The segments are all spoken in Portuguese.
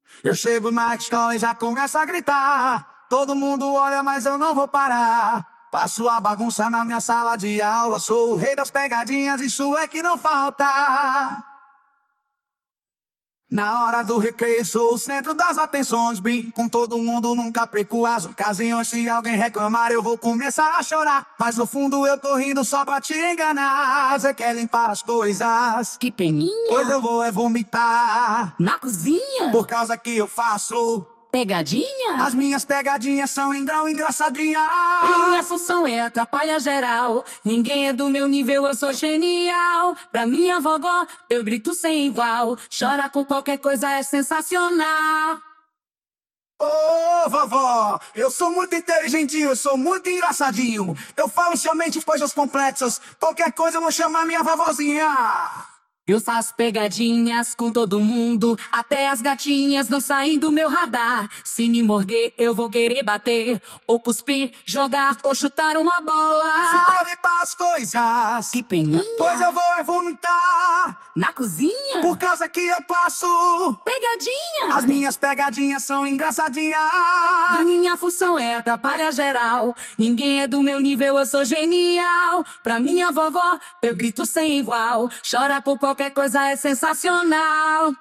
Eu chego na escola e já começo a gritar. Todo mundo olha, mas eu não vou parar. Passo a bagunça na minha sala de aula. Sou o rei das pegadinhas, isso é que não falta. Na hora do recreio sou o centro das atenções. Brinco com todo mundo, nunca perco as ocasiões. Se alguém reclamar eu vou começar a chorar, mas no fundo eu tô rindo só pra te enganar. Você quer limpar as coisas? Que peninha! Pois eu vou vomitar. Na cozinha? Por causa que eu faço Pegadinha? as minhas pegadinhas são engraçadinhas. Minha função é atrapalhar geral. Ninguém é do meu nível, eu sou genial. Pra minha vovó, eu grito sem igual. Chora com qualquer coisa, é sensacional. Ô vovó, eu sou muito inteligentinho, eu sou muito engraçadinho. Eu falo somente coisas complexas. Qualquer coisa eu vou chamar minha vovozinha. Eu faço pegadinhas com todo mundo, até as gatinhas não saem do meu radar. Se me morder, eu vou querer bater, ou cuspir, jogar, ou chutar uma bola. Para limpar as coisas, Que peninha! pois eu vou vomitar. Na cozinha? Por causa que eu passo Pegadinha! as minhas pegadinhas são engraçadinhas. A minha função é atrapalhar geral. Ninguém é do meu nível, eu sou genial. Pra minha vovó, eu grito sem igual. Chora por qualquer coisa, é sensacional.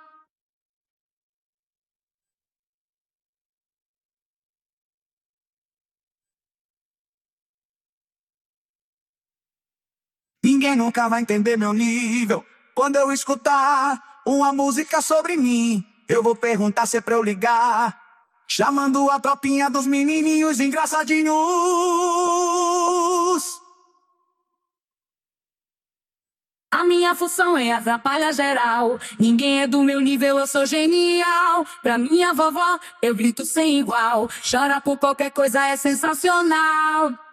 Ninguém nunca vai entender meu nível. Quando eu escutar uma música sobre mim, eu vou perguntar se é pra eu ligar, chamando a tropinha dos menininhos engraçadinhos. A minha função é atrapalhar geral. Ninguém é do meu nível, eu sou genial. Pra minha vovó, eu grito sem igual. Chora por qualquer coisa, é sensacional.